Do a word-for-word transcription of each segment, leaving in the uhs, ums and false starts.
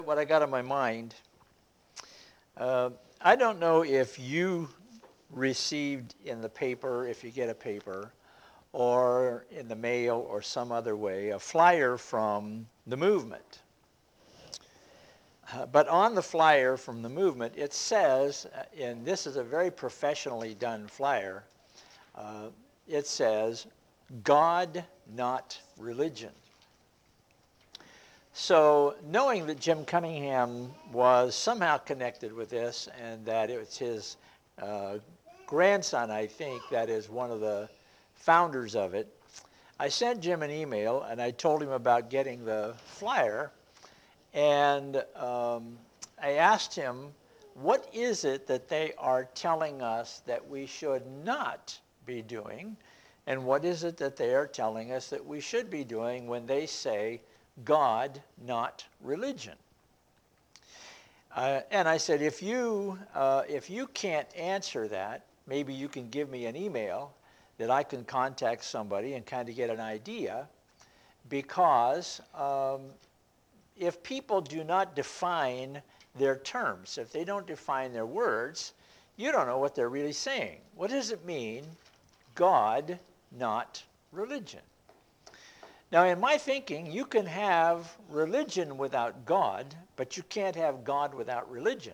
What I got on my mind. Uh, I don't know if you received in the paper, if you get a paper, or in the mail or some other way, a flyer from the movement. Uh, but on the flyer from the movement, it says, uh, and this is a very professionally done flyer, uh, it says, God, not religion. So knowing that Jim Cunningham was somehow connected with this and that it was his uh, grandson, I think, that is one of the founders of it, I sent Jim an email and I told him about getting the flyer, and um, I asked him, what is it that they are telling us that we should not be doing, and what is it that they are telling us that we should be doing when they say God, not religion? Uh, and I said, if you, uh, if you can't answer that, maybe you can give me an email that I can contact somebody and kind of get an idea, because um, if people do not define their terms, if they don't define their words, you don't know what they're really saying. What does it mean, God, not religion? Now, in my thinking, you can have religion without God, but you can't have God without religion.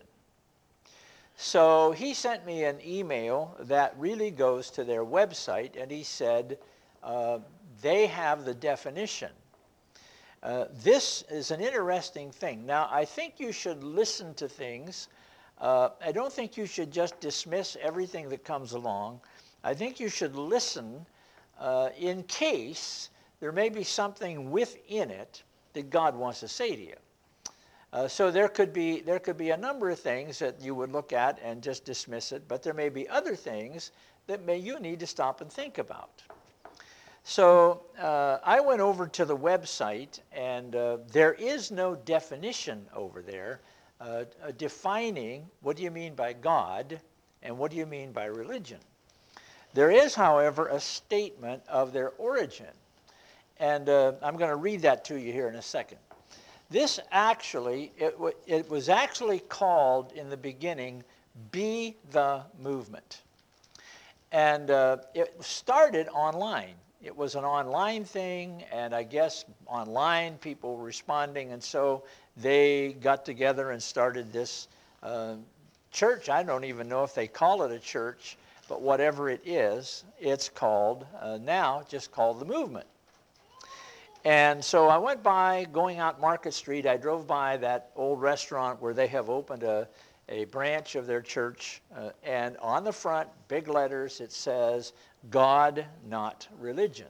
So he sent me an email that really goes to their website, and he said uh, they have the definition. Uh, this is an interesting thing. Now, I think you should listen to things. Uh, I don't think you should just dismiss everything that comes along. I think you should listen uh, in case there may be something within it that God wants to say to you. Uh, so there could be there could be a number of things that you would look at and just dismiss it, but there may be other things that may you need to stop and think about. So uh, I went over to the website, and uh, there is no definition over there uh, uh, defining what do you mean by God and what do you mean by religion. There is, however, a statement of their origin. And uh, I'm going to read that to you here in a second. This actually, it, w- it was actually called in the beginning, Be the Movement. And uh, it started online. It was an online thing, and I guess online people were responding, and so they got together and started this uh, church. I don't even know if they call it a church, but whatever it is, it's called uh, now just called the Movement. And so I went by, going out Market Street, I drove by that old restaurant where they have opened a, a branch of their church, uh, and on the front, big letters, it says, God, not religion.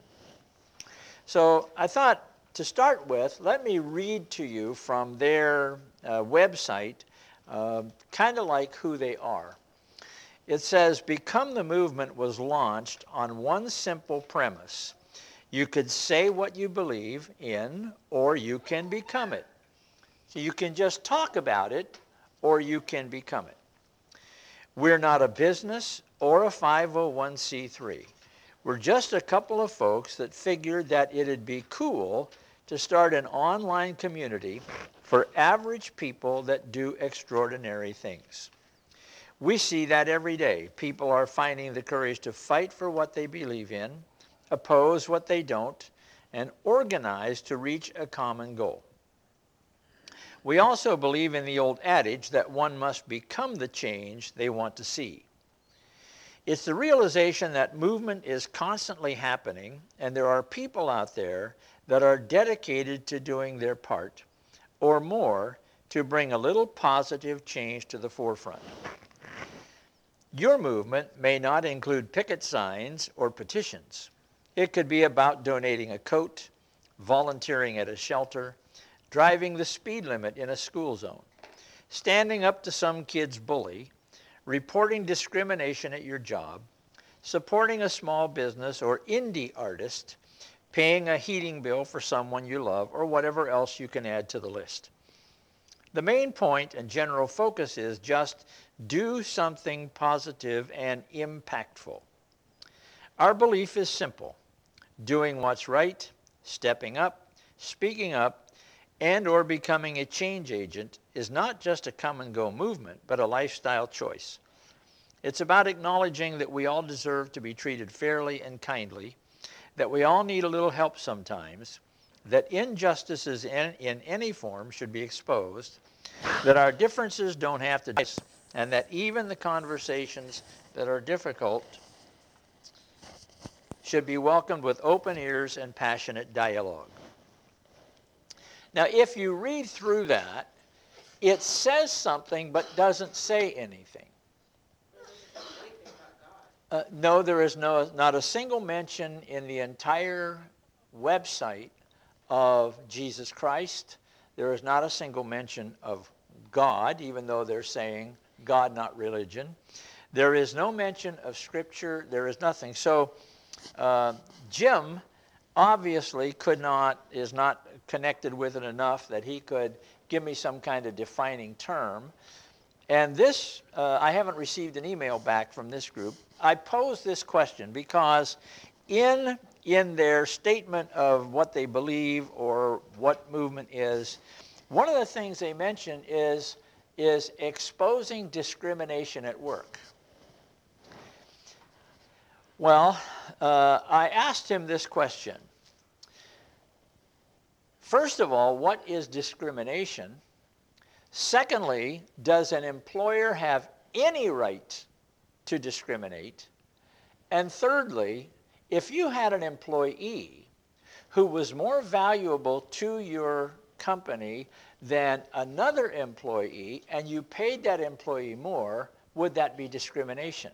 So I thought, to start with, let me read to you from their uh, website, uh, kind of like who they are. It says, Become the Movement was launched on one simple premise. You could say what you believe in, or you can become it. So you can just talk about it, or you can become it. We're not a business or a five oh one c three. We're just a couple of folks that figured that it'd be cool to start an online community for average people that do extraordinary things. We see that every day. People are finding the courage to fight for what they believe in, oppose what they don't, and organize to reach a common goal. We also believe in the old adage that one must become the change they want to see. It's the realization that movement is constantly happening, and there are people out there that are dedicated to doing their part, or more, to bring a little positive change to the forefront. Your movement may not include picket signs or petitions. It could be about donating a coat, volunteering at a shelter, driving the speed limit in a school zone, standing up to some kid's bully, reporting discrimination at your job, supporting a small business or indie artist, paying a heating bill for someone you love, or whatever else you can add to the list. The main point and general focus is just do something positive and impactful. Our belief is simple: doing what's right, stepping up, speaking up, and or becoming a change agent is not just a come-and-go movement, but a lifestyle choice. It's about acknowledging that we all deserve to be treated fairly and kindly, that we all need a little help sometimes, that injustices in, in any form should be exposed, that our differences don't have to, and that even the conversations that are difficult should be welcomed with open ears and passionate dialogue. Now, if you read through that, it says something but doesn't say anything. Uh, no, there is no, not a single mention in the entire website of Jesus Christ. There is not a single mention of God, even though they're saying God, not religion. There is no mention of Scripture. There is nothing. So uh, Jim obviously could not, is not connected with it enough that he could give me some kind of defining term. And this, uh, I haven't received an email back from this group. I pose this question because in, in their statement of what they believe or what movement is, one of the things they mention is, is exposing discrimination at work. Well, uh, I asked him this question. First of all, what is discrimination? Secondly, does an employer have any right to discriminate? And thirdly, if you had an employee who was more valuable to your company than another employee and you paid that employee more, would that be discrimination?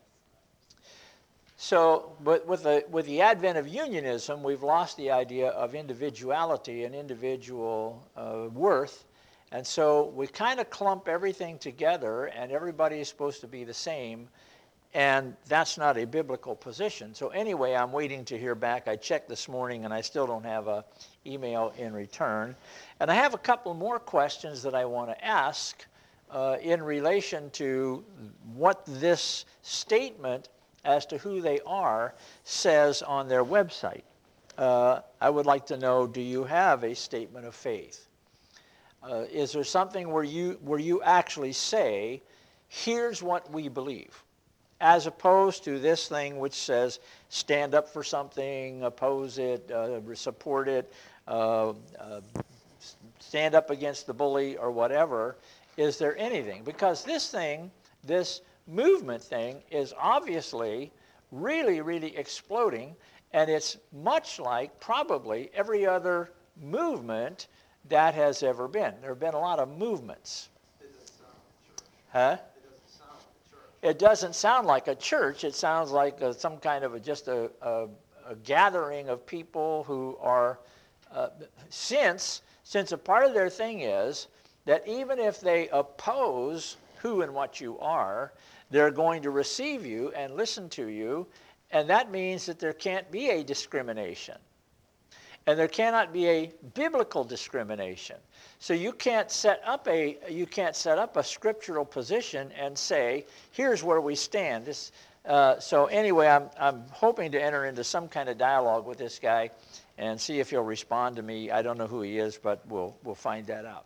So, but with the, with the advent of unionism, we've lost the idea of individuality and individual uh, worth. And so we kind of clump everything together and everybody is supposed to be the same. And that's not a biblical position. So anyway, I'm waiting to hear back. I checked this morning and I still don't have an email in return. And I have a couple more questions that I want to ask uh, in relation to what this statement as to who they are says on their website. Uh, I would like to know, do you have a statement of faith? Uh, is there something where you, where you actually say, here's what we believe, as opposed to this thing which says stand up for something, oppose it, uh, support it, uh, uh, stand up against the bully or whatever? Is there anything? Because this thing, this movement thing is obviously really, really exploding, and it's much like probably every other movement that has ever been. There have been a lot of movements. It doesn't sound like a church. Huh? It doesn't sound like a church. It doesn't sound like a church. It sounds like a, some kind of a, just a, a, a gathering of people who are, uh, since, since a part of their thing is that even if they oppose who and what you are, they're going to receive you and listen to you, and that means that there can't be a discrimination. And there cannot be a biblical discrimination. So you can't set up a you can't set up a scriptural position and say, here's where we stand. This, uh, so anyway, I'm I'm hoping to enter into some kind of dialogue with this guy and see if he'll respond to me. I don't know who he is, but we'll we'll find that out.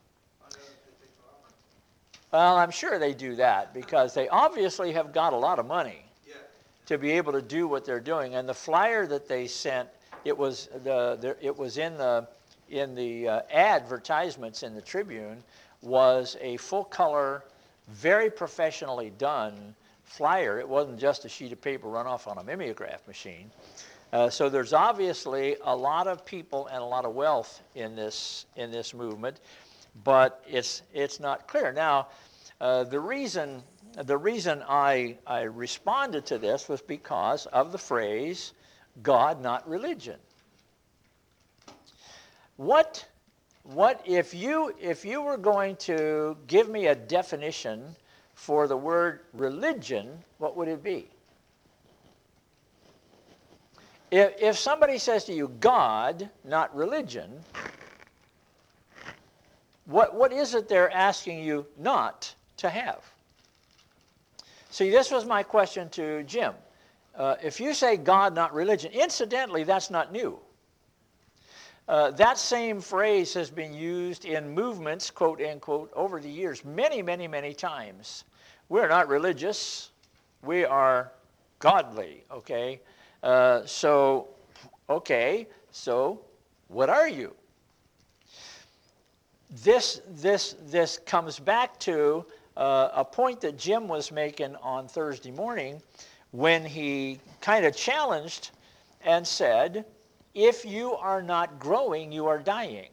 Well, I'm sure they do that because they obviously have got a lot of money Yeah. to be able to do what they're doing. And the flyer that they sent, it was the, the it was in the in the uh, advertisements in the Tribune, was a full color, very professionally done flyer. It wasn't just a sheet of paper run off on a mimeograph machine. Uh, so there's obviously a lot of people and a lot of wealth in this in this movement, but it's it's not clear. Now, uh, the reason the reason I I responded to this was because of the phrase, God, not religion. What what if you if you were going to give me a definition for the word religion, what would it be? If if somebody says to you, God, not religion, what what is it they're asking you not to have? See, this was my question to Jim. Uh, if you say God, not religion, incidentally, that's not new. Uh, that same phrase has been used in movements, quote unquote, over the years, many, many, many times. We're not religious. We are godly, okay? Uh, so, okay, so what are you? This, this, this comes back to uh, a point that Jim was making on Thursday morning when he kind of challenged and said, if you are not growing, you are dying.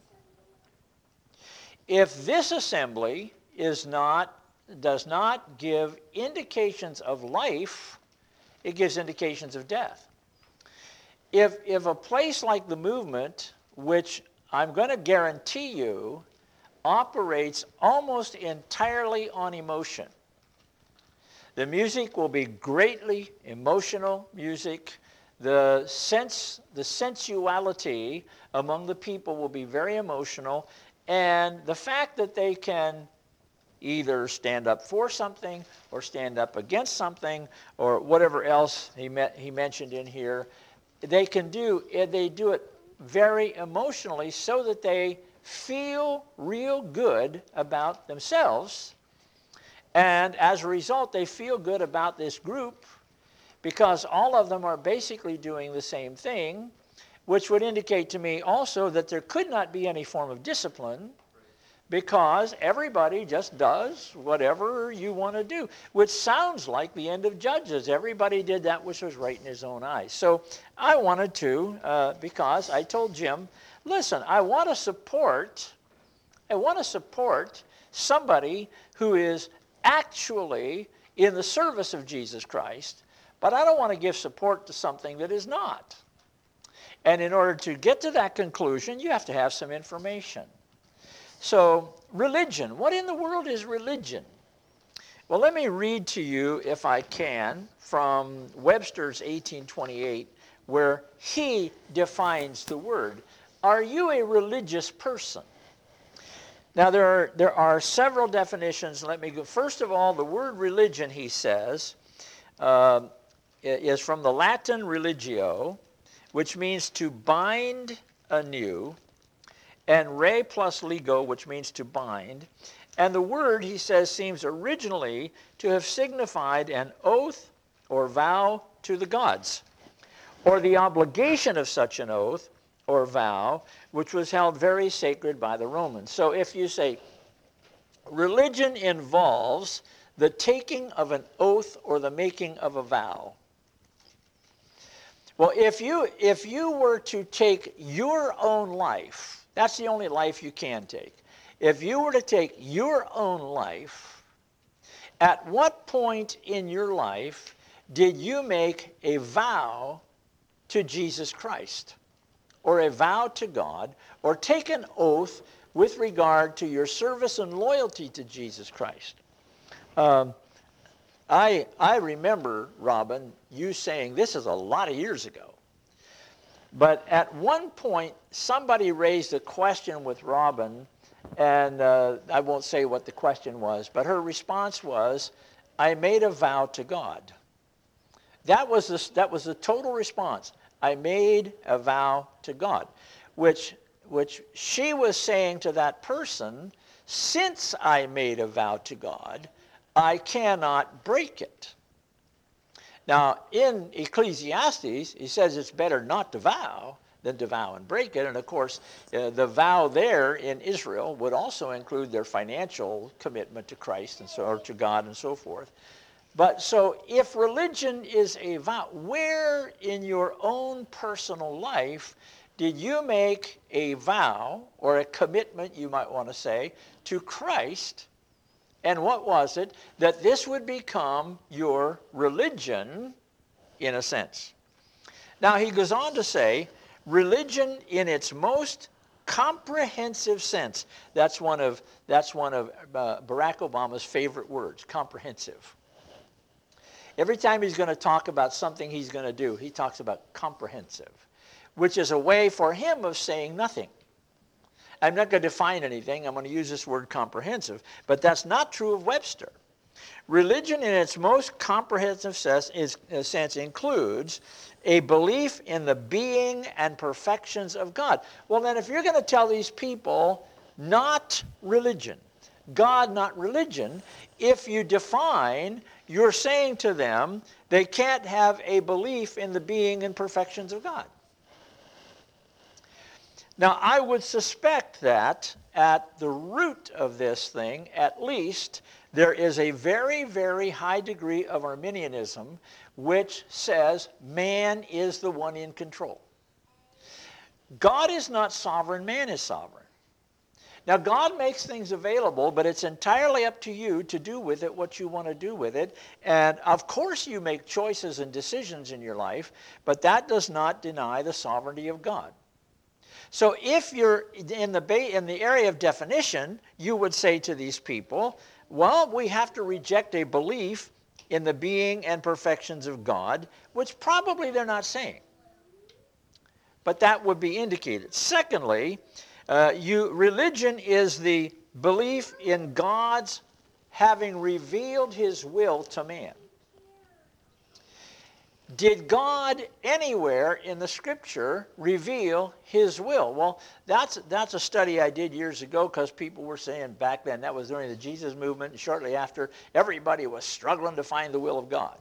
If this assembly is not, does not give indications of life, it gives indications of death. If, if a place like the movement, which I'm going to guarantee you operates almost entirely on emotion, the music will be greatly emotional music. The sense, the sensuality among the people will be very emotional, and the fact that they can either stand up for something or stand up against something or whatever else he met, he mentioned in here, they can do, they do it very emotionally so that they feel real good about themselves, and as a result, they feel good about this group, because all of them are basically doing the same thing, which would indicate to me also that there could not be any form of discipline, because everybody just does whatever you want to do, which sounds like the end of Judges. Everybody did that which was right in his own eyes. So I wanted to, uh, because I told Jim, listen, I want to support, I want to support somebody who is actually in the service of Jesus Christ, but I don't want to give support to something that is not. And in order to get to that conclusion, you have to have some information. So, religion. What in the world is religion? Well, let me read to you, if I can, from Webster's eighteen twenty-eight, where he defines the word. Are you a religious person? Now, there are, there are several definitions. Let me go. First of all, the word religion, he says, uh, is from the Latin religio, which means to bind anew, and re plus lego, which means to bind. And the word, he says, seems originally to have signified an oath or vow to the gods, or the obligation of such an oath or vow, which was held very sacred by the Romans. So if you say religion involves the taking of an oath or the making of a vow, well, if you, if you were to take your own life, that's the only life you can take. If you were to take your own life, at what point in your life did you make a vow to Jesus Christ, or a vow to God, or take an oath with regard to your service and loyalty to Jesus Christ? Um, I, I remember, Robin, you saying, this is a lot of years ago, but at one point somebody raised a question with Robin, and uh, I won't say what the question was, but her response was, I made a vow to God. That was the, that was the total response. I made a vow to God, which, which she was saying to that person, since I made a vow to God, I cannot break it. Now, in Ecclesiastes, he says it's better not to vow than to vow and break it. And of course, uh, the vow there in Israel would also include their financial commitment to Christ and so, or to God and so forth. But so if religion is a vow, where in your own personal life did you make a vow or a commitment, you might want to say, to Christ? And what was it? That this would become your religion, in a sense. Now, he goes on to say, religion in its most comprehensive sense. That's one of, that's one of uh, Barack Obama's favorite words, comprehensive. Every time he's going to talk about something he's going to do, he talks about comprehensive, which is a way for him of saying nothing. I'm not going to define anything. I'm going to use this word comprehensive. But that's not true of Webster. Religion in its most comprehensive sense, is, uh, sense includes a belief in the being and perfections of God. Well, then if you're going to tell these people not religion, God not religion, if you define, you're saying to them they can't have a belief in the being and perfections of God. Now, I would suspect that at the root of this thing, at least, there is a very, very high degree of Arminianism which says man is the one in control. God is not sovereign, man is sovereign. Now, God makes things available, but it's entirely up to you to do with it what you want to do with it. And of course you make choices and decisions in your life, but that does not deny the sovereignty of God. So if you're in the, ba- in the area of definition, you would say to these people, well, we have to reject a belief in the being and perfections of God, which probably they're not saying. But that would be indicated. Secondly, uh, you, religion is the belief in God's having revealed his will to man. Did God anywhere in the Scripture reveal his will? Well, that's, that's a study I did years ago because people were saying back then, that was during the Jesus movement, and shortly after, everybody was struggling to find the will of God.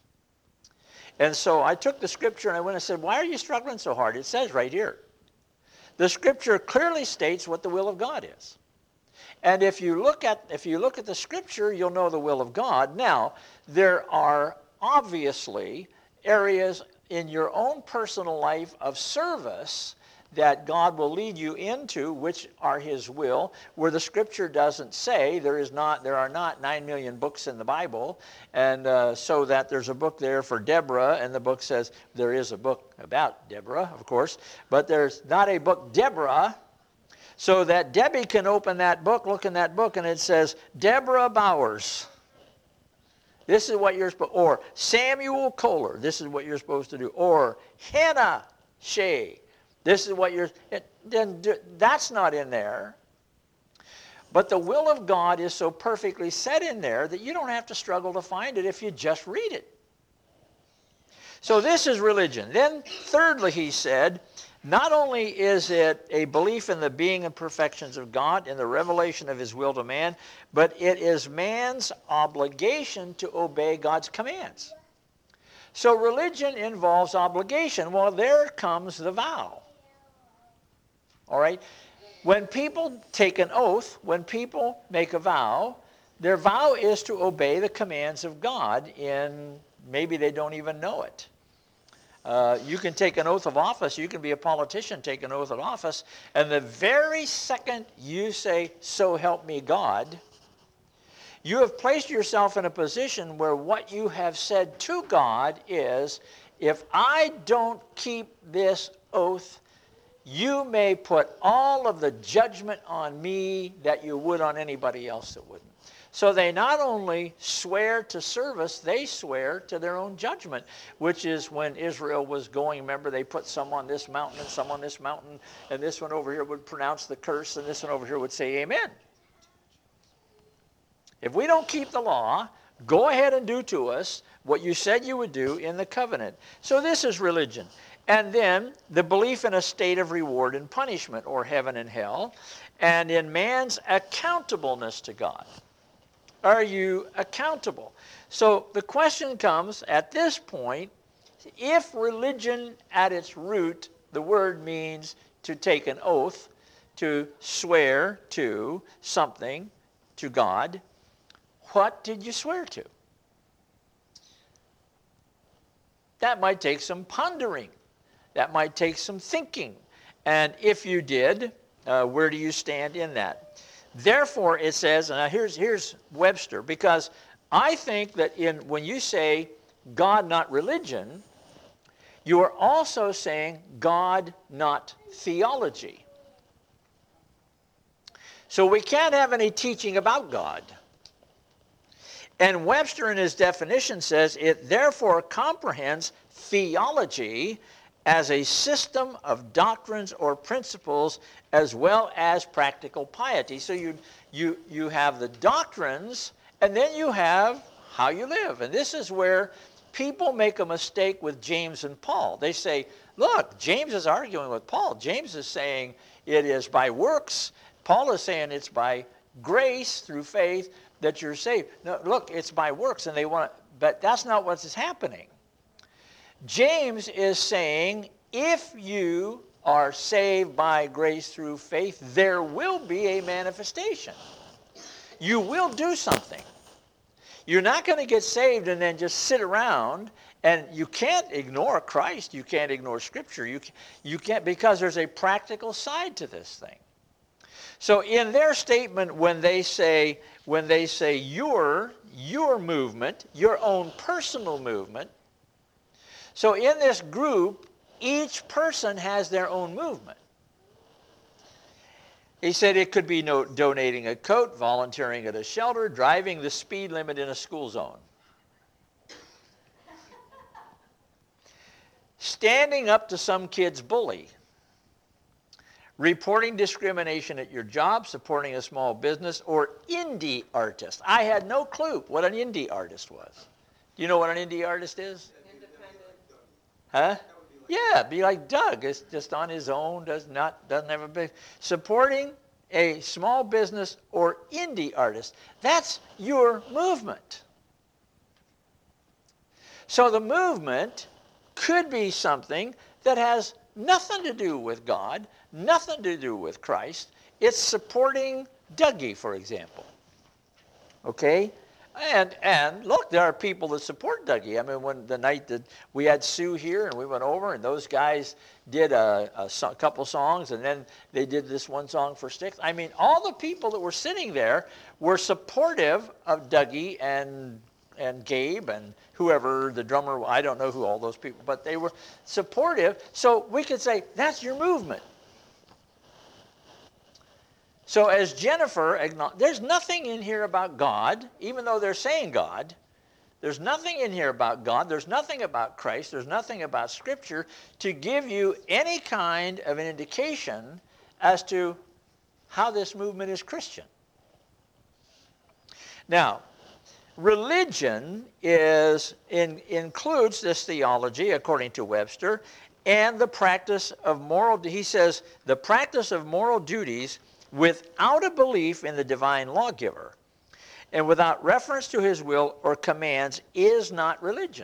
And so I took the Scripture and I went and said, why are you struggling so hard? It says right here. The Scripture clearly states what the will of God is. And if you look at, if you look at the Scripture, you'll know the will of God. Now, there are obviously areas in your own personal life of service that God will lead you into, which are his will, where the Scripture doesn't say. There is not, there are not nine million books in the Bible, and uh, so that there's a book there for Deborah, and the book says there is a book about Deborah, of course, but there's not a book Deborah, so that Debbie can open that book, look in that book, and it says Deborah Bowers. This is what you're supposed, or Samuel Kohler, this is what you're supposed to do, or Hannah Shea, this is what you're, it, then that's not in there. But the will of God is so perfectly set in there that you don't have to struggle to find it if you just read it. So this is religion. Then thirdly, he said, not only is it a belief in the being and perfections of God, in the revelation of his will to man, but it is man's obligation to obey God's commands. So religion involves obligation. Well, there comes the vow. All right? When people take an oath, when people make a vow, their vow is to obey the commands of God, in maybe they don't even know it. Uh, you can take an oath of office, you can be a politician, take an oath of office, and the very second you say, so help me God, you have placed yourself in a position where what you have said to God is, if I don't keep this oath, you may put all of the judgment on me that you would on anybody else that wouldn't. So they not only swear to service, they swear to their own judgment, which is when Israel was going, remember, they put some on this mountain and some on this mountain, and this one over here would pronounce the curse, and this one over here would say amen. If we don't keep the law, go ahead and do to us what you said you would do in the covenant. So this is religion. And then the belief in a state of reward and punishment, or heaven and hell, and in man's accountableness to God. Are you accountable? So the question comes at this point, if religion at its root, the word means to take an oath, to swear to something, to God, what did you swear to? That might take some pondering. That might take some thinking. And if you did, uh, where do you stand in that? Therefore, it says, and now here's, here's Webster, because I think that in when you say God, not religion, you are also saying God, not theology. So we can't have any teaching about God. And Webster in his definition says, it therefore comprehends theology as a system of doctrines or principles as well as practical piety. So you, you, you have the doctrines And then you have how you live. And this is where people make a mistake with James and Paul. They say, look, James is arguing with Paul. James is saying it is by works. Paul is saying it's by grace through faith that you're saved. No, look, it's by works. And they want, but that's not what is happening. James is saying if you are saved by grace through faith, there will be a manifestation. You will do something. You're not going to get saved and then just sit around, and you can't ignore Christ. You can't ignore Scripture. You, you can't, because there's a practical side to this thing. So in their statement, when they say, when they say your, your movement, your own personal movement, so in this group, each person has their own movement. He said it could be no, donating a coat, volunteering at a shelter, driving the speed limit in a school zone. Standing up to some kid's bully. Reporting discrimination at your job, supporting a small business, or indie artist. I had no clue what an indie artist was. Do you know what an indie artist is? Huh? Yeah, be like Doug. It's just on his own, does not, doesn't have a big... Supporting a small business or indie artist. That's your movement. So the movement could be something that has nothing to do with God, nothing to do with Christ. It's supporting Dougie, for example. Okay? And, and look, there are people that support Dougie. I mean, when the night that we had Sue here and we went over and those guys did a, a so, couple songs and then they did this one song for Styx. I mean, all the people that were sitting there were supportive of Dougie and, and Gabe and whoever, the drummer, I don't know who all those people, but they were supportive. So we could say, that's your movement. So as Jennifer, there's nothing in here about God, even though they're saying God. There's nothing in here about God. There's nothing about Christ. There's nothing about Scripture to give you any kind of an indication as to how this movement is Christian. Now, religion is in, includes this theology, according to Webster, and the practice of moral, he says, the practice of moral duties without a belief in the divine lawgiver and without reference to his will or commands is not religion.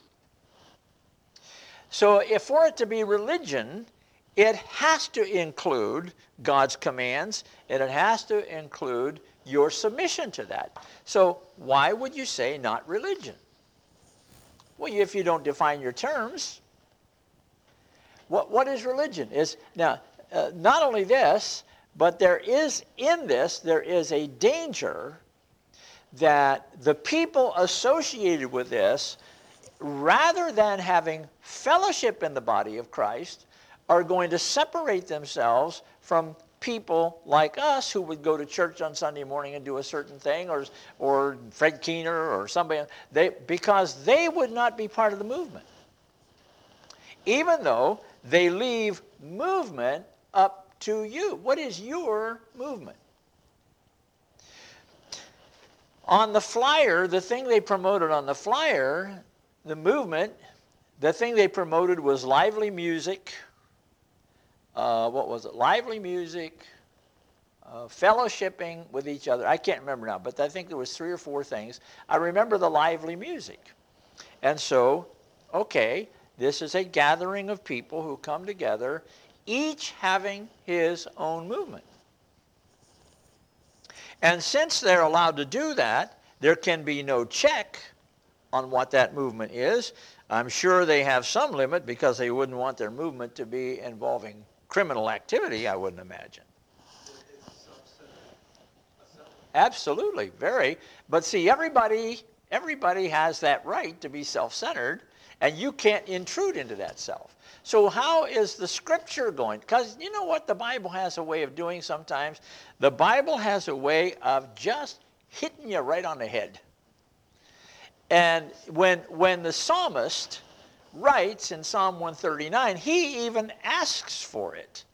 So if for it to be religion, it has to include God's commands and it has to include your submission to that. So why would you say not religion? Well, if you don't define your terms, what, what is religion? Is now, uh, not only this, but there is in this, there is a danger that the people associated with this, rather than having fellowship in the body of Christ, are going to separate themselves from people like us who would go to church on Sunday morning and do a certain thing, or, or Fred Keener or somebody, they, because they would not be part of the movement. Even though they leave movement up to you. What is your movement? On the flyer, the thing they promoted on the flyer, the movement, the thing they promoted was lively music. Uh, what was it? Lively music, uh, fellowshipping with each other. I can't remember now, but I think there was three or four things. I remember the lively music. And so, okay, this is a gathering of people who come together, each having his own movement. And since they're allowed to do that, there can be no check on what that movement is. I'm sure they have some limit because they wouldn't want their movement to be involving criminal activity, I wouldn't imagine. Absolutely, very. But see, everybody, everybody has that right to be self-centered, and you can't intrude into that self. So how is the Scripture going? Because you know what the Bible has a way of doing sometimes? The Bible has a way of just hitting you right on the head. And when, when the psalmist writes in Psalm one thirty-nine, he even asks for it.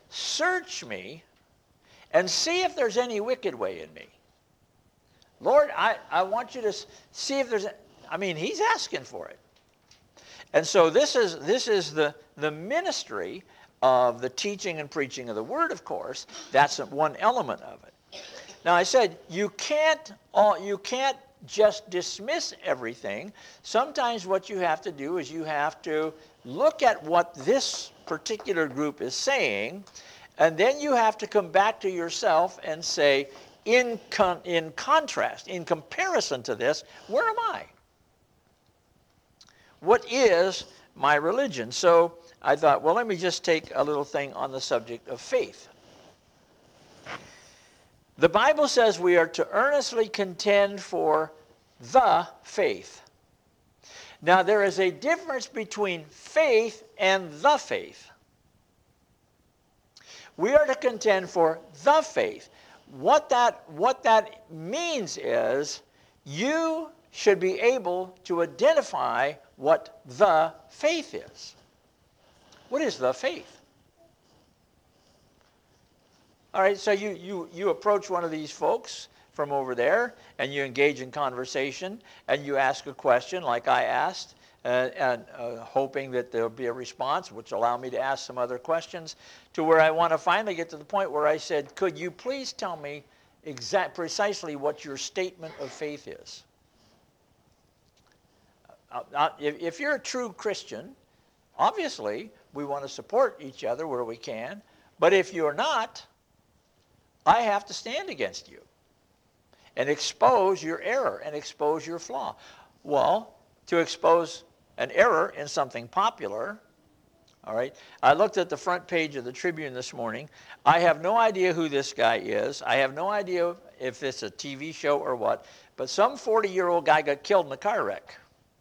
Search me and see if there's any wicked way in me. Lord, I, I want you to see if there's, a, I mean, he's asking for it. And so this is, this is the, the ministry of the teaching and preaching of the word, of course. That's one element of it. Now I said, you can't, all, you can't just dismiss everything. Sometimes what you have to do is you have to look at what this particular group is saying, and then you have to come back to yourself and say, in, con in contrast, in comparison to this, where am I? What is my religion? So I thought, well, let me just take a little thing on the subject of faith. The Bible says we are to earnestly contend for the faith. Now, there is a difference between faith and the faith. We are to contend for the faith. What that, what that means is you should be able to identify what the faith is. What is the faith? All right, so you, you, you approach one of these folks from over there, and you engage in conversation, and you ask a question like I asked, uh, and uh, hoping that there'll be a response, which will allow me to ask some other questions, to where I want to finally get to the point where I said, could you please tell me exact, precisely what your statement of faith is? Uh, uh, if, if you're a true Christian, obviously, we want to support each other where we can, but if you're not, I have to stand against you and expose your error and expose your flaw. Well, to expose an error in something popular, all right, I looked at the front page of the Tribune this morning. I have no idea who this guy is. I have no idea if it's a T V show or what, but some forty-year-old guy got killed in a car wreck.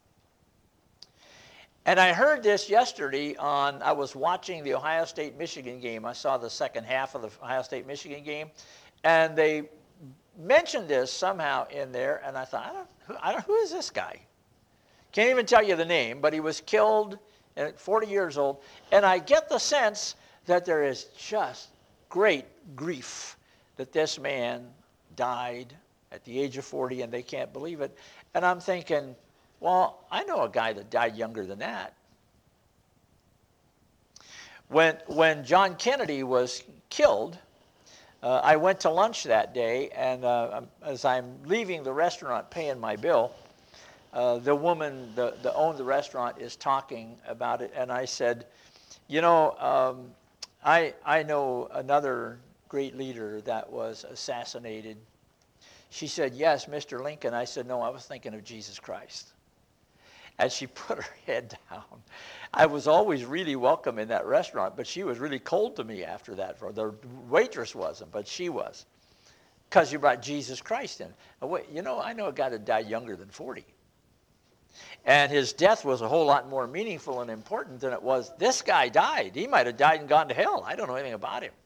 And I heard this yesterday on, I was watching the Ohio State-Michigan game. I saw the second half of the Ohio State-Michigan game. And they mentioned this somehow in there. And I thought, I don't, who, I don't, who is this guy? Can't even tell you the name, but he was killed at forty years old. And I get the sense that there is just great grief that this man died at the age of forty and they can't believe it. And I'm thinking, well, I know a guy that died younger than that. When, when John Kennedy was killed, uh, I went to lunch that day, and uh, as I'm leaving the restaurant paying my bill, uh, the woman that the, owned the restaurant is talking about it, and I said, you know, um, I, I know another great leader that was assassinated. She said, yes, Mister Lincoln. I said, no, I was thinking of Jesus Christ. As she put her head down, I was always really welcome in that restaurant, but she was really cold to me after that. The waitress wasn't, but she was, because you brought Jesus Christ in. Wait, you know, I know a guy that died younger than forty. And his death was a whole lot more meaningful and important than it was. This guy died. He might have died and gone to hell. I don't know anything about him.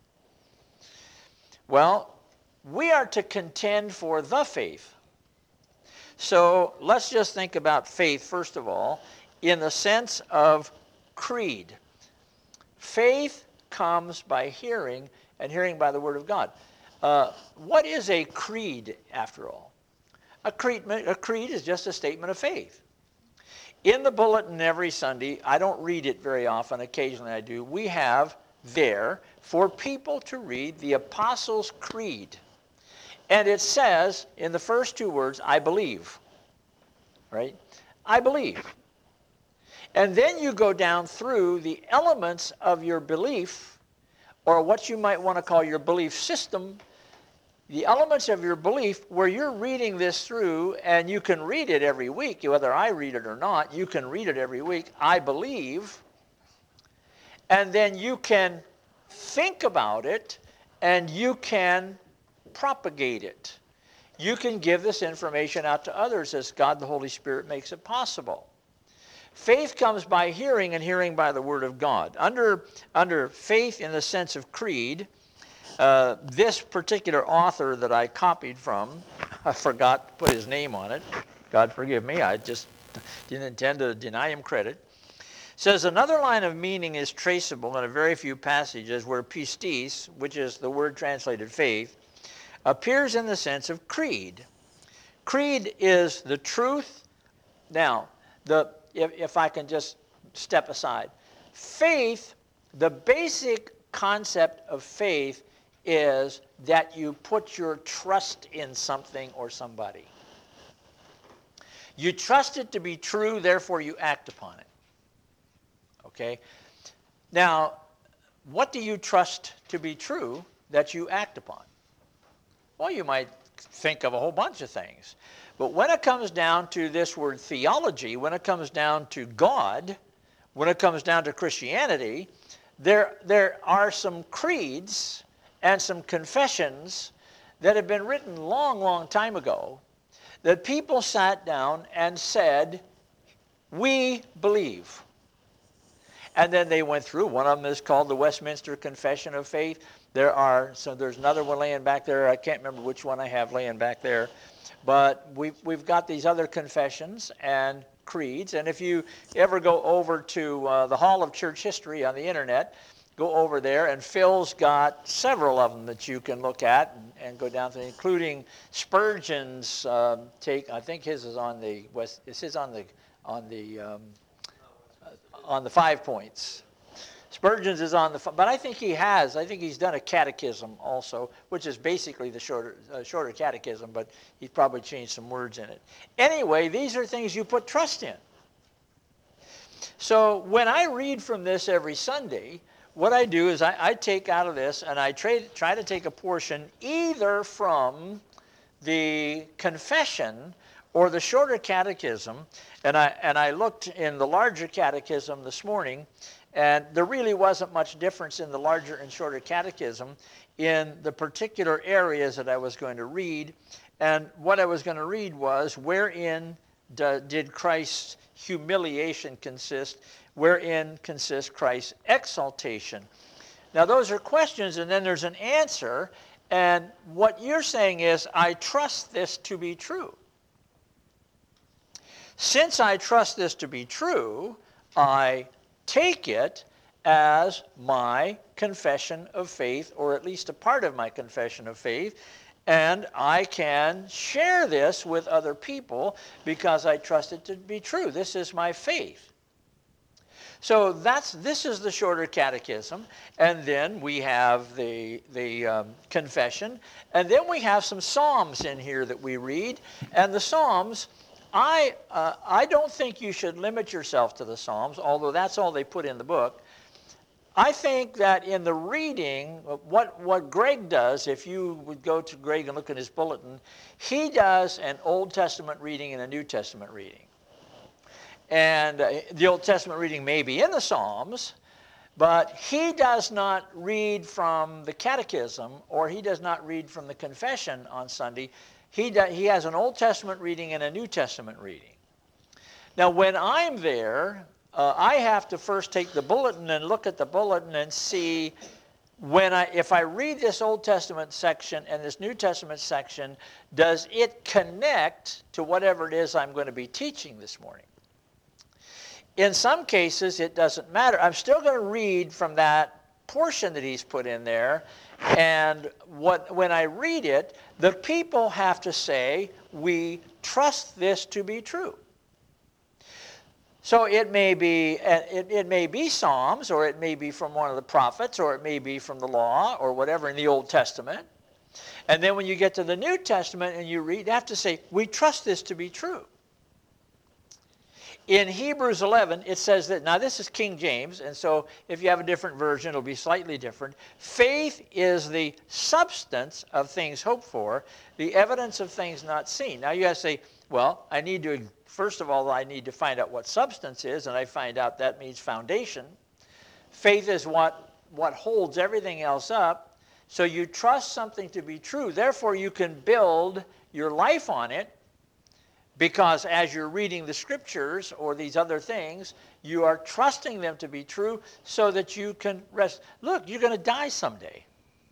Well, we are to contend for the faith. So let's just think about faith, first of all, in the sense of creed. Faith comes by hearing, and hearing by the Word of God. Uh, what is a creed, after all? A creed, a creed is just a statement of faith. In the bulletin every Sunday, I don't read it very often, occasionally I do, we have there for people to read the Apostles' Creed. And it says, in the first two words, I believe, right? I believe. And then you go down through the elements of your belief, or what you might want to call your belief system, the elements of your belief where you're reading this through, and you can read it every week, whether I read it or not, you can read it every week, I believe, and then you can think about it, and you can propagate it. You can give this information out to others as God the Holy Spirit makes it possible. Faith comes by hearing, and hearing by the Word of God. Under, under faith in the sense of creed, uh, this particular author that I copied from, I forgot to put his name on it. God forgive me, I just didn't intend to deny him credit. Says another line of meaning is traceable in a very few passages where pistis, which is the word translated faith, appears in the sense of creed. Creed is the truth. Now, the if, if I can just step aside. Faith, the basic concept of faith is that you put your trust in something or somebody. You trust it to be true, therefore you act upon it. Okay? Now, what do you trust to be true that you act upon? Well, you might think of a whole bunch of things. But when it comes down to this word theology, when it comes down to God, when it comes down to Christianity, there, there are some creeds and some confessions that have been written long, long time ago that people sat down and said, we believe. And then they went through. One of them is called the Westminster Confession of Faith. There are, so there's another one laying back there. I can't remember which one I have laying back there. But we've, we've got these other confessions and creeds. And if you ever go over to uh, the Hall of Church History on the internet, go over there, and Phil's got several of them that you can look at and, and go down through, including Spurgeon's um, take. I think his is on the West. Is his on the on the um, on the five points. Spurgeon's is on the, but I think he has. I think he's done a catechism also, which is basically the shorter uh, shorter catechism, but he's probably changed some words in it. Anyway, these are things you put trust in. So when I read from this every Sunday, what I do is I, I take out of this and I try, try to take a portion either from the confession or the shorter catechism, and I, and I looked in the larger catechism this morning, and there really wasn't much difference in the larger and shorter catechism in the particular areas that I was going to read. And what I was going to read was, wherein do, did Christ's humiliation consist? Wherein consists Christ's exaltation? Now those are questions, and then there's an answer, and what you're saying is, I trust this to be true. Since I trust this to be true, I take it as my confession of faith, or at least a part of my confession of faith, and I can share this with other people because I trust it to be true. This is my faith. So that's this is the shorter catechism, and then we have the the um, confession, and then we have some Psalms in here that we read, and the Psalms. I, uh, I don't think you should limit yourself to the Psalms, although that's all they put in the book. I think that in the reading, what, what Greg does, if you would go to Greg and look at his bulletin, he does an Old Testament reading and a New Testament reading. And uh, the Old Testament reading may be in the Psalms, but he does not read from the catechism, or he does not read from the confession on Sunday. He, does, he has an Old Testament reading and a New Testament reading. Now, when I'm there, uh, I have to first take the bulletin and look at the bulletin and see when I, if I read this Old Testament section and this New Testament section, does it connect to whatever it is I'm going to be teaching this morning? In some cases, it doesn't matter. I'm still going to read from that portion that he's put in there, and what, when I read it, the people have to say, we trust this to be true. So it may be it, it may be Psalms, or it may be from one of the prophets, or it may be from the law, or whatever in the Old Testament. And then when you get to the New Testament and you read, you have to say, we trust this to be true. In Hebrews eleven, it says that, now this is King James, and so if you have a different version, it'll be slightly different. Faith is the substance of things hoped for, the evidence of things not seen. Now you got to say, well, I need to, first of all, I need to find out what substance is, and I find out that means foundation. Faith is what, what holds everything else up. So you trust something to be true. Therefore, you can build your life on it. Because as you're reading the scriptures or these other things, you are trusting them to be true so that you can rest. Look, you're going to die someday.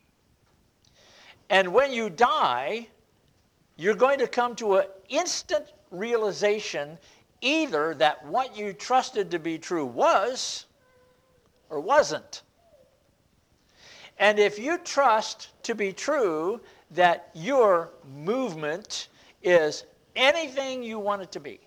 And when you die, you're going to come to an instant realization either that what you trusted to be true was or wasn't. And if you trust to be true that your movement is anything you want it to be.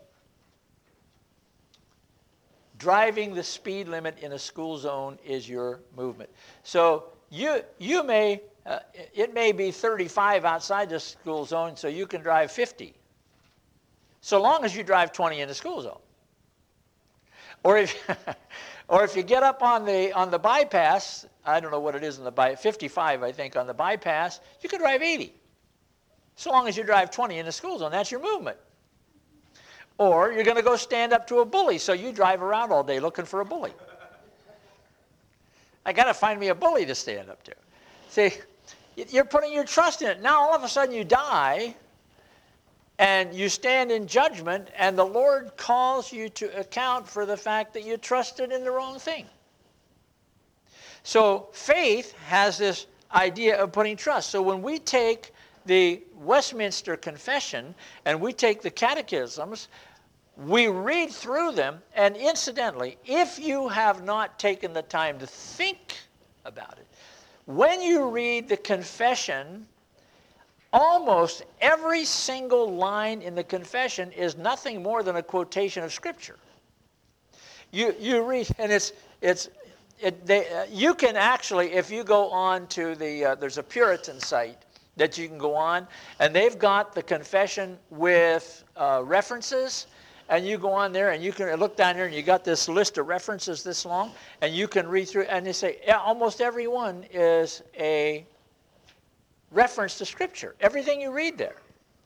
Driving the speed limit in a school zone is your movement. So you you may uh, it may be thirty-five outside the school zone, so you can drive fifty. So long as you drive twenty in the school zone. Or if or if you get up on the on the bypass, I don't know what it is in the by fifty-five, I think, on the bypass, you can drive eighty. So long as you drive twenty in the school zone, that's your movement. Or you're going to go stand up to a bully, so you drive around all day looking for a bully. I got to find me a bully to stand up to. See, you're putting your trust in it. Now all of a sudden you die, and you stand in judgment, and the Lord calls you to account for the fact that you trusted in the wrong thing. So faith has this idea of putting trust. So when we take the Westminster Confession and we take the catechisms, we read through them, and incidentally, if you have not taken the time to think about it, when you read the confession, almost every single line in the confession is nothing more than a quotation of Scripture. You, you read, and it's, it's, it, they, uh, you can actually, if you go on to the, uh, there's a Puritan site that you can go on, and they've got the confession with uh, references, and you go on there and you can look down there and you got this list of references this long, and you can read through, and they say yeah, almost every one is a reference to Scripture. Everything you read there.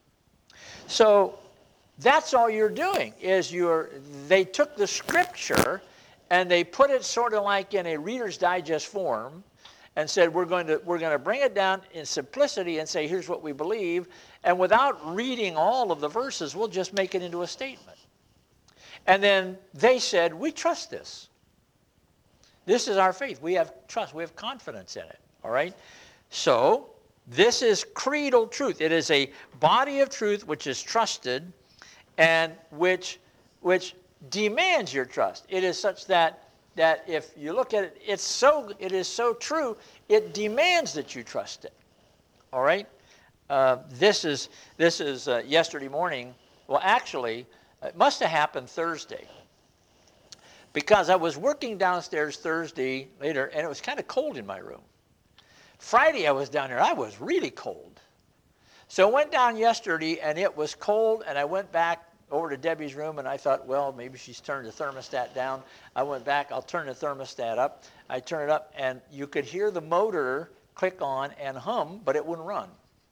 So that's all you're doing is you're, they took the Scripture and they put it sort of like in a Reader's Digest form, and said we're going to we're going to bring it down in simplicity and say here's what we believe, and without reading all of the verses, we'll just make it into a statement. And then they said, we trust this. This is our faith. We have trust. We have confidence in it. All right? So this is creedal truth. It is a body of truth which is trusted and which which demands your trust. It is such that that if you look at it, it's so it is so true, it demands that you trust it. All right? Uh, this is this is uh, yesterday morning. Well, actually, it must have happened Thursday, because I was working downstairs Thursday later, and it was kind of cold in my room. Friday I was down there. I was really cold. So I went down yesterday, and it was cold, and I went back over to Debbie's room, and I thought, well, maybe she's turned the thermostat down. I went back. I'll turn the thermostat up. I turn it up, and you could hear the motor click on and hum, but it wouldn't run.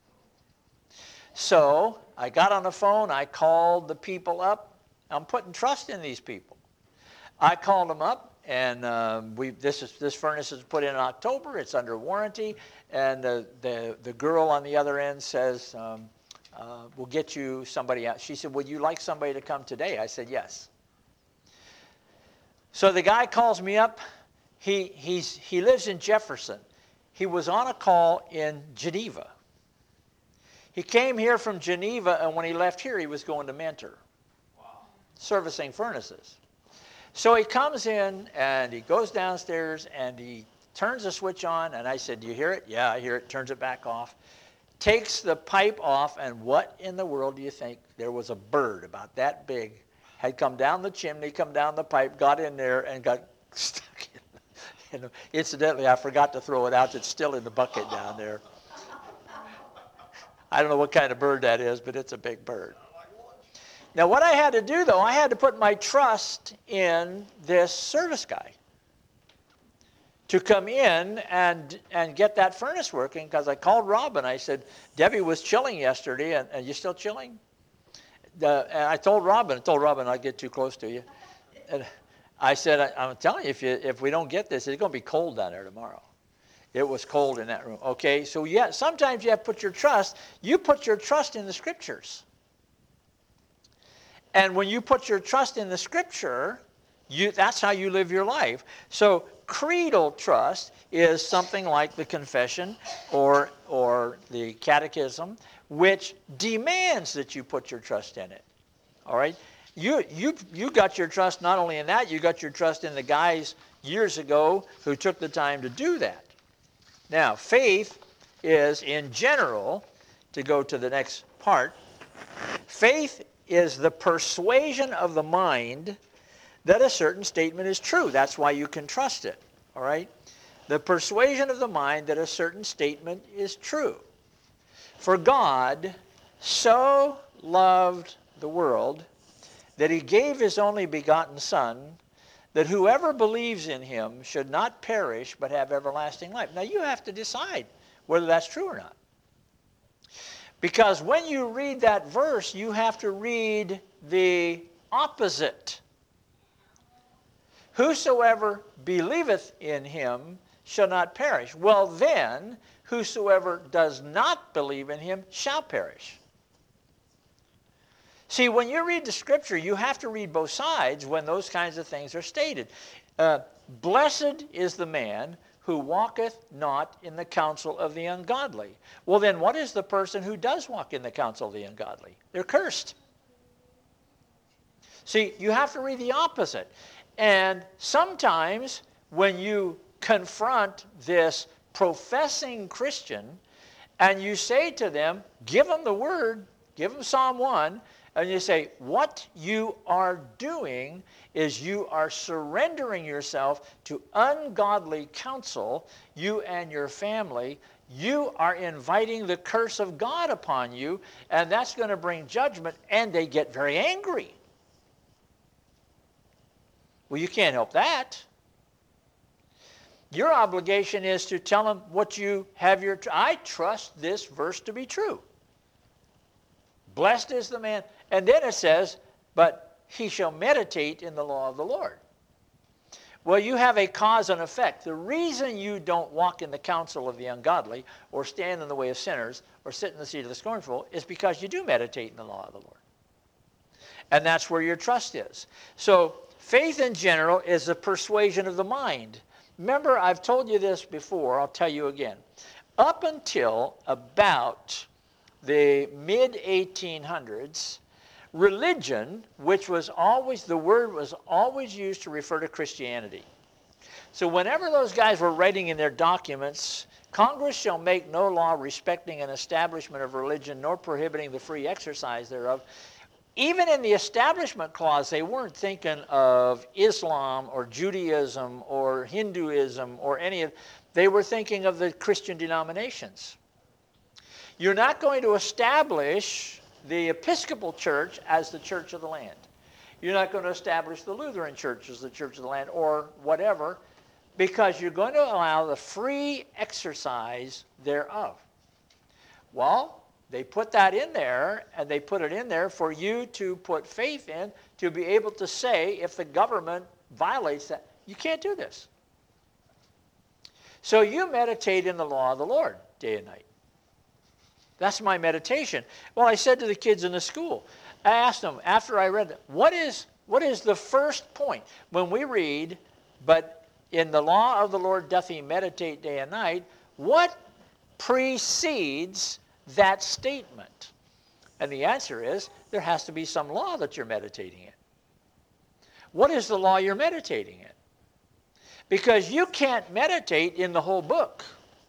So I got on the phone. I called the people up. I'm putting trust in these people. I called them up, and um, we this is this furnace is put in October. It's under warranty, and the the, the girl on the other end says, um, uh, "We'll get you somebody out." She said, "Would you like somebody to come today?" I said, "Yes." So the guy calls me up. He he's he lives in Jefferson. He was on a call in Geneva. He came here from Geneva, and when he left here, he was going to Mentor, wow, servicing furnaces. So he comes in, and he goes downstairs, and he turns the switch on, and I said, "Do you hear it?" "Yeah, I hear it." Turns it back off. Takes the pipe off, and what in the world do you think? There was a bird about that big, had come down the chimney, come down the pipe, got in there, and got stuck in. And incidentally, I forgot to throw it out. It's still in the bucket down there. I don't know what kind of bird that is, but it's a big bird. Now, what I had to do, though, I had to put my trust in this service guy to come in and and get that furnace working, because I called Robin. I said, Debbie was chilling yesterday, and, and you still chilling? The, and I told Robin, I told Robin I'd get too close to you. And I said, I, I'm telling you, if, you, if we don't get this, it's going to be cold down there tomorrow. It was cold in that room. Okay, so yeah, sometimes you have to put your trust. You put your trust in the Scriptures. And when you put your trust in the Scripture, you, that's how you live your life. So creedal trust is something like the confession or, or the catechism, which demands that you put your trust in it. All right? You, you, you got your trust not only in that, you got your trust in the guys years ago who took the time to do that. Now, faith is, in general, to go to the next part, Faith is the persuasion of the mind that a certain statement is true. That's why you can trust it, all right? The persuasion of the mind that a certain statement is true. For God so loved the world that he gave his only begotten Son, that whoever believes in him should not perish but have everlasting life. Now you have to decide whether that's true or not. Because when you read that verse, you have to read the opposite. Whosoever believeth in him shall not perish. Well then, whosoever does not believe in him shall perish. See, when you read the scripture, you have to read both sides when those kinds of things are stated. Uh, Blessed is the man who walketh not in the counsel of the ungodly. Well then, what is the person who does walk in the counsel of the ungodly? They're cursed. See, you have to read the opposite. And sometimes when you confront this professing Christian and you say to them, give them the word, give them Psalm one, and you say, what you are doing is you are surrendering yourself to ungodly counsel, you and your family. You are inviting the curse of God upon you, and that's going to bring judgment, and they get very angry. Well, you can't help that. Your obligation is to tell them what you have your... Tr- I trust this verse to be true. Blessed is the man. And then it says, but he shall meditate in the law of the Lord. Well, you have a cause and effect. The reason you don't walk in the counsel of the ungodly or stand in the way of sinners or sit in the seat of the scornful is because you do meditate in the law of the Lord. And that's where your trust is. So faith in general is a persuasion of the mind. Remember, I've told you this before. I'll tell you again. Up until about the mid eighteen hundreds, religion, which was always, the word was always used to refer to Christianity. So whenever those guys were writing in their documents, Congress shall make no law respecting an establishment of religion, nor prohibiting the free exercise thereof. Even in the Establishment Clause, they weren't thinking of Islam or Judaism or Hinduism or any of, they were thinking of the Christian denominations. You're not going to establish the Episcopal Church as the church of the land. You're not going to establish the Lutheran Church as the church of the land or whatever, because you're going to allow the free exercise thereof. Well, they put that in there, and they put it in there for you to put faith in, to be able to say if the government violates that, you can't do this. So you meditate in the law of the Lord day and night. That's my meditation. Well, I said to the kids in the school, I asked them after I read it, what is, what is the first point? When we read, but in the law of the Lord doth he meditate day and night, what precedes that statement? And the answer is, there has to be some law that you're meditating in. What is the law you're meditating in? Because you can't meditate in the whole book.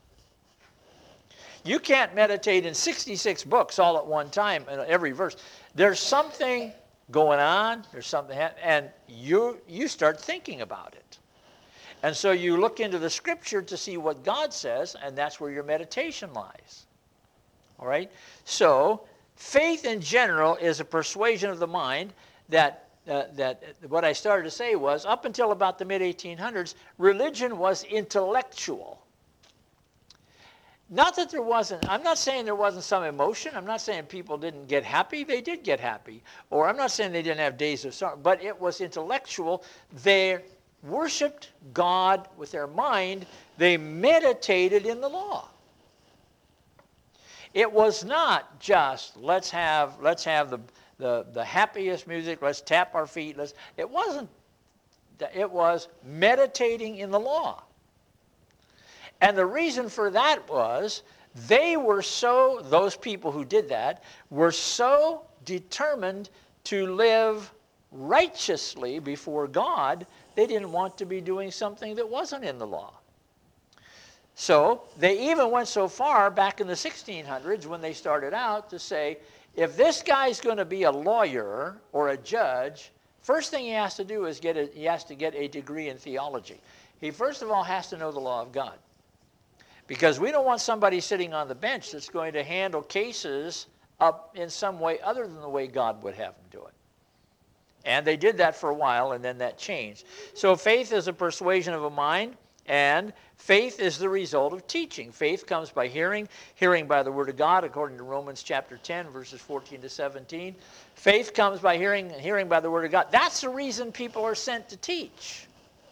You can't meditate in sixty-six books all at one time in every verse. There's something going on, there's something, and you, you start thinking about it. And so you look into the scripture to see what God says, and that's where your meditation lies. All right? So faith in general is a persuasion of the mind that, uh, that what I started to say was, up until about the mid eighteen hundreds, religion was intellectual. Not that there wasn't, I'm not saying there wasn't some emotion. I'm not saying people didn't get happy. They did get happy. Or I'm not saying they didn't have days of sorrow. But it was intellectual. They worshiped God with their mind. They meditated in the law. It was not just, let's have, let's have the, the, the happiest music, let's tap our feet. Let's, it wasn't, it was meditating in the law. And the reason for that was they were so, those people who did that, were so determined to live righteously before God, they didn't want to be doing something that wasn't in the law. So they even went so far back in the sixteen hundreds when they started out to say, if this guy's going to be a lawyer or a judge, first thing he has to do is get a, he has to get a degree in theology. He first of all has to know the law of God. Because we don't want somebody sitting on the bench that's going to handle cases up in some way other than the way God would have them do it. And they did that for a while, and then that changed. So faith is a persuasion of a mind, and faith is the result of teaching. Faith comes by hearing, hearing by the Word of God, according to Romans chapter ten, verses fourteen to seventeen. Faith comes by hearing, hearing by the Word of God. That's the reason people are sent to teach.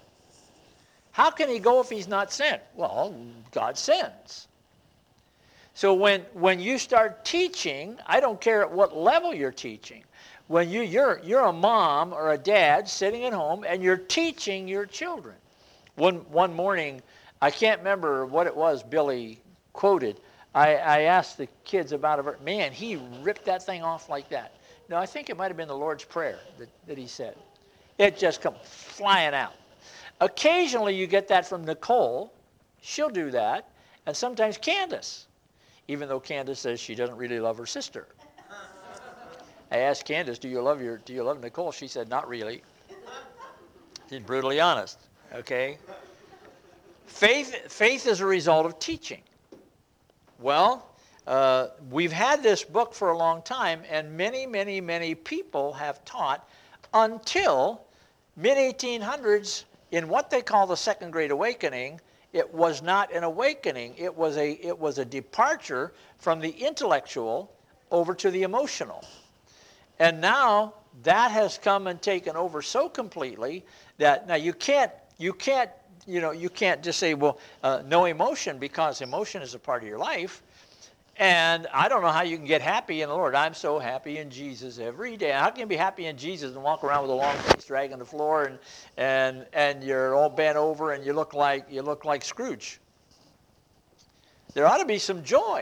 How can he go if he's not sent? Well, God sends. So when, when you start teaching, I don't care at what level you're teaching. When you, you're, you're a mom or a dad sitting at home and you're teaching your children. One, one morning, I can't remember what it was Billy quoted. I, I asked the kids about it. Man, he ripped that thing off like that. No, I think it might have been the Lord's Prayer that, that he said. It just come flying out. Occasionally you get that from Nicole. She'll do that. And sometimes Candace, even though Candace says she doesn't really love her sister. I asked Candace, do you love your, do you love Nicole? She said, not really. She's brutally honest, okay? Faith, faith is a result of teaching. Well, uh, we've had this book for a long time, and many, many, many people have taught until mid eighteen hundreds, in what they call the Second Great Awakening. It was not an awakening. It was a, it was a departure from the intellectual over to the emotional. And now that has come and taken over so completely that now you can't, you can't, you know, you can't just say, well, uh, no emotion, because emotion is a part of your life. And I don't know how you can get happy in the Lord. I'm so happy in Jesus every day. How can you be happy in Jesus and walk around with a long face dragging the floor and and and you're all bent over and you look like you look like Scrooge? There ought to be some joy.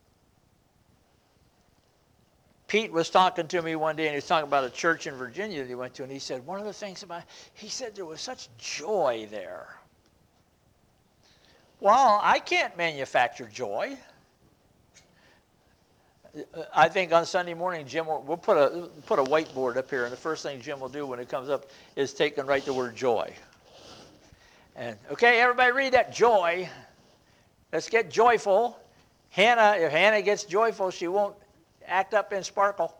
Pete was talking to me one day, and he was talking about a church in Virginia that he went to, and he said one of the things about he said there was such joy there. Well, I can't manufacture joy. I think on Sunday morning, Jim will we'll put a put a whiteboard up here, and the first thing Jim will do when it comes up is take and write the word joy. And okay, everybody read that, joy. Let's get joyful. Hannah, if Hannah gets joyful, she won't act up and sparkle.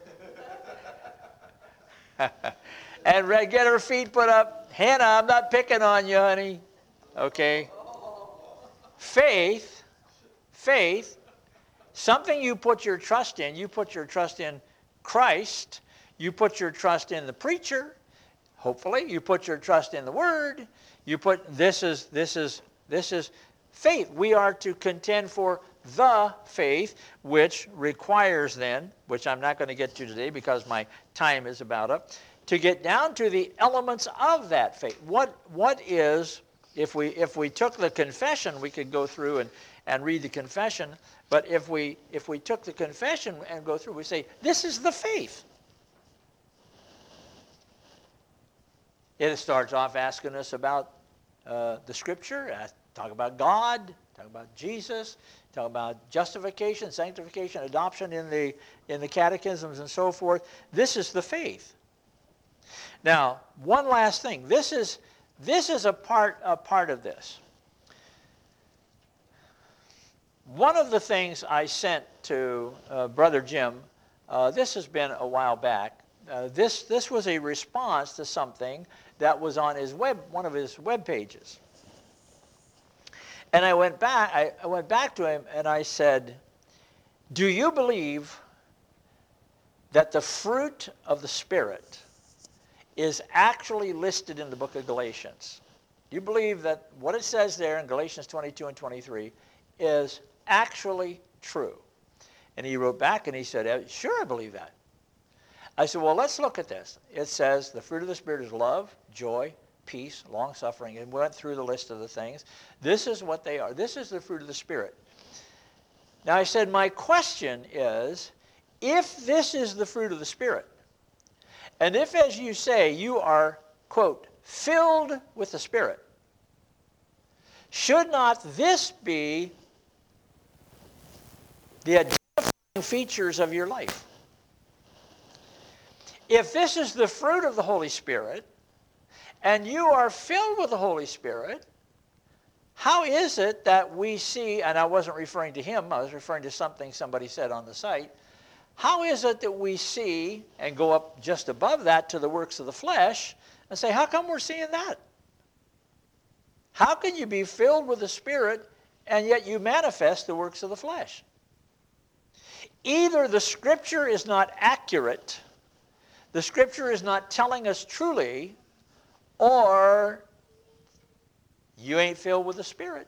And get her feet put up. Hannah, I'm not picking on you, honey. Okay. Faith, faith. Something you put your trust in. You put your trust in Christ. You put your trust in the preacher. Hopefully, you put your trust in the Word. You put this is this is this is faith. We are to contend for the faith, which requires then, which I'm not going to get to today because my time is about up, to get down to the elements of that faith. What what is if we if we took the confession, we could go through and and read the confession. But if we if we took the confession and go through, we say, this is the faith. It starts off asking us about uh, the Scripture, uh, talk about God, talk about Jesus, talk about justification, sanctification, adoption in the in the catechisms and so forth. This is the faith. Now, one last thing. This is this is a part a part of this. One of the things I sent to uh, Brother Jim, uh, this has been a while back. Uh, this this was a response to something that was on his web, one of his web pages. And I went back. I, I went back to him and I said, "Do you believe that the fruit of the Spirit is actually listed in the book of Galatians? Do you believe that what it says there in Galatians twenty-two and twenty-three is actually true?" And he wrote back and he said, "Sure, I believe that." I said, "Well, let's look at this. It says the fruit of the Spirit is love, joy, peace, long-suffering." And we went through the list of the things. This is what they are. This is the fruit of the Spirit. Now I said, my question is, if this is the fruit of the Spirit, and if, as you say, you are, quote, filled with the Spirit, should not this be the identifying features of your life? If this is the fruit of the Holy Spirit, and you are filled with the Holy Spirit, how is it that we see, and I wasn't referring to him, I was referring to something somebody said on the site, how is it that we see and go up just above that to the works of the flesh and say, how come we're seeing that? How can you be filled with the Spirit and yet you manifest the works of the flesh? Either the Scripture is not accurate, the Scripture is not telling us truly, or you ain't filled with the Spirit.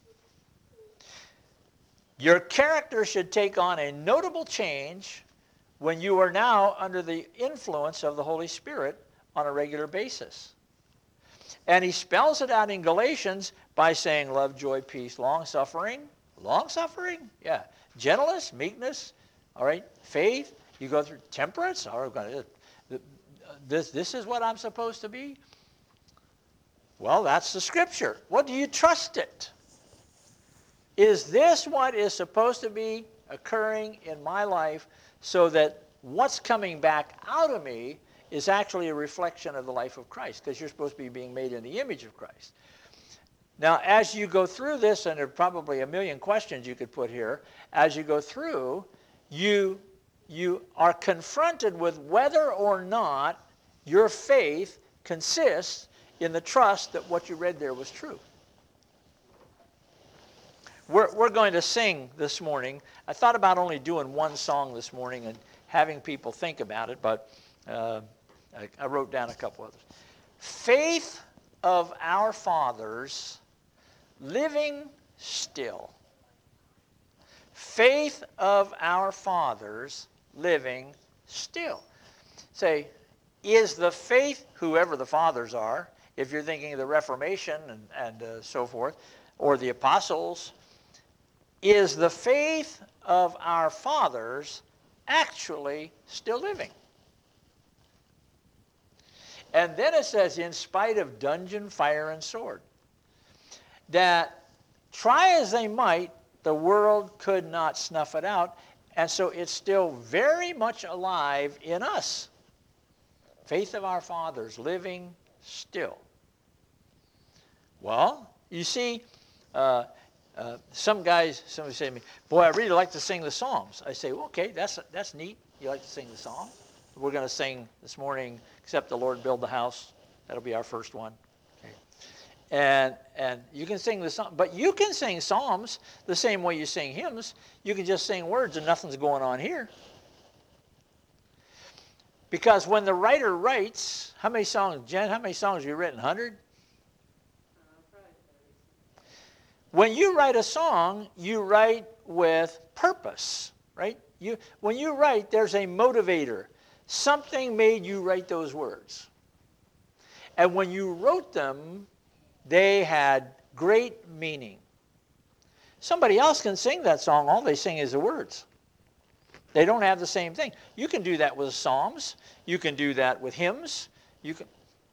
Your character should take on a notable change when you are now under the influence of the Holy Spirit on a regular basis. And he spells it out in Galatians by saying love, joy, peace, long-suffering. Long-suffering? Yeah. Gentleness, meekness, all right, faith. You go through temperance. All right, this, this is what I'm supposed to be? Well, that's the Scripture. What do you trust it? Is this what is supposed to be occurring in my life so that what's coming back out of me is actually a reflection of the life of Christ? Because you're supposed to be being made in the image of Christ. Now, as you go through this, and there are probably a million questions you could put here, as you go through, you, you are confronted with whether or not your faith consists in the trust that what you read there was true. We're, we're going to sing this morning. I thought about only doing one song this morning and having people think about it, but uh, I, I wrote down a couple others. Faith of our fathers living still. Faith of our fathers living still. Say, is the faith, whoever the fathers are, if you're thinking of the Reformation and, and uh, so forth, or the apostles, is the faith of our fathers actually still living? And then it says, in spite of dungeon, fire, and sword, that try as they might, the world could not snuff it out, and so it's still very much alive in us. Faith of our fathers living still. Well, you see, uh, uh, some guys, somebody say to me, boy, I really like to sing the Psalms. I say, well, okay, that's, that's neat. You like to sing the Psalms? We're going to sing this morning, Except the Lord Build the House. That'll be our first one. Okay. And, and you can sing the Psalms, but you can sing Psalms the same way you sing hymns. You can just sing words and nothing's going on here. Because when the writer writes, how many songs, Jen, how many songs have you written? one hundred? When you write a song, you write with purpose, right? You, when you write, there's a motivator. Something made you write those words. And when you wrote them, they had great meaning. Somebody else can sing that song. All they sing is the words. They don't have the same thing. You can do that with psalms. You can do that with hymns. You can.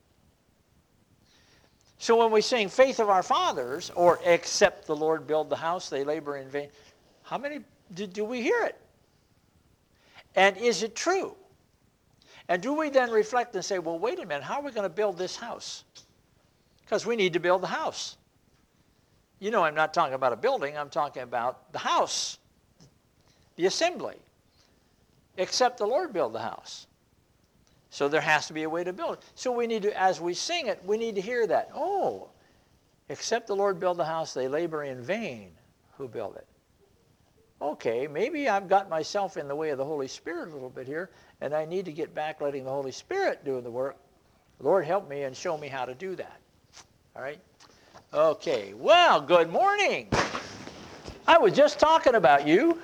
So when we sing Faith of Our Fathers, or Except the Lord Build the House, they labor in vain, how many do, do we hear it? And is it true? And do we then reflect and say, well, wait a minute, how are we going to build this house? Because we need to build the house. You know, I'm not talking about a building, I'm talking about the house, the assembly. Except the Lord build the house. So there has to be a way to build it. So we need to, as we sing it, we need to hear that. Oh, except the Lord build the house, they labor in vain who build it. Okay, maybe I've got myself in the way of the Holy Spirit a little bit here, and I need to get back letting the Holy Spirit do the work. Lord, help me and show me how to do that. All right? Okay, well, good morning. I was just talking about you.